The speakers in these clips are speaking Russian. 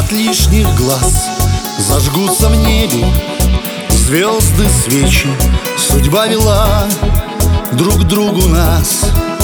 от лишних глаз. Зажгутся в небе звезды, свечи. Судьба вела друг к другу нас.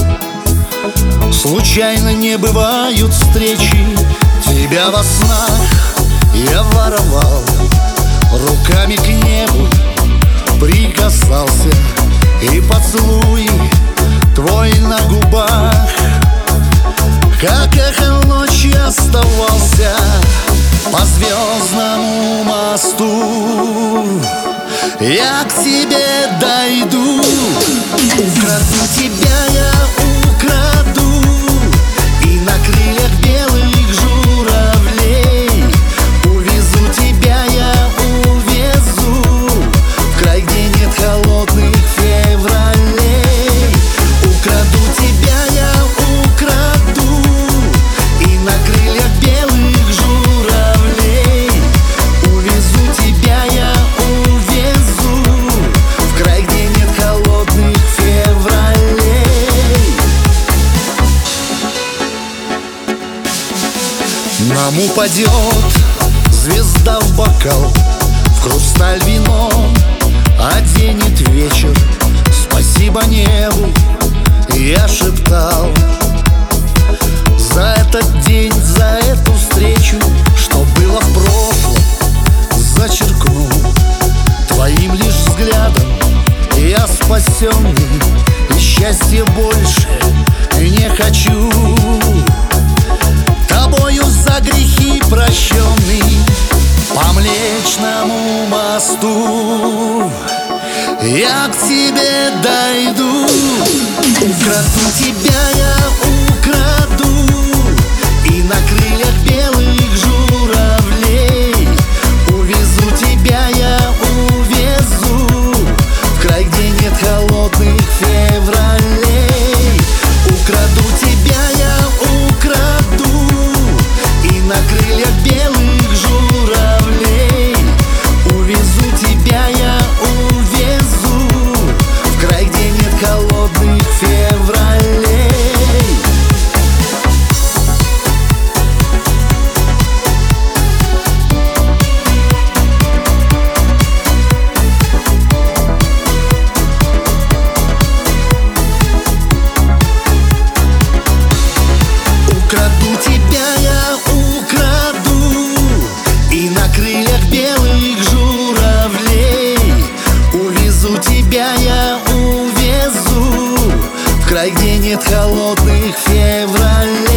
Случайно не бывают встречи. Тебя во снах я воровал, руками к небу прикасался, и поцелуй твой на губах, как эхо ночи, оставался. По звездному мосту я к тебе дойду. Украду тебя, я украду, и на крыльях белых журавлей увезу тебя, я увезу в край, где нет холодных февралей. Украду тебя, я украду, и на крыльях белых журавлей увезу тебя, я увезу в край, где нет холодных февралей. Нам упадет звезда в бокал, в хрусталь вином оденет вечер. Спасибо небу, я шептал, за этот день, за эту встречу. Что было в прошлом, зачеркну твоим лишь взглядом. Я спасенный, и счастья больше не хочу. Тобою за грехи прощенный по Млечному мосту я к тебе дойду. Украду тебя, я украду, и на крыльях белых журавлей увезу тебя, я увезу в край, где нет холодных февралей. Украду тебя, я украду, и на крыльях белых журавлей увезу тебя, я увезу в край, где нет холодных февралей. Украду тебя, я украду, и на крыльях белых журавлей увезу тебя, я увезу в край, где нет холодных февралей.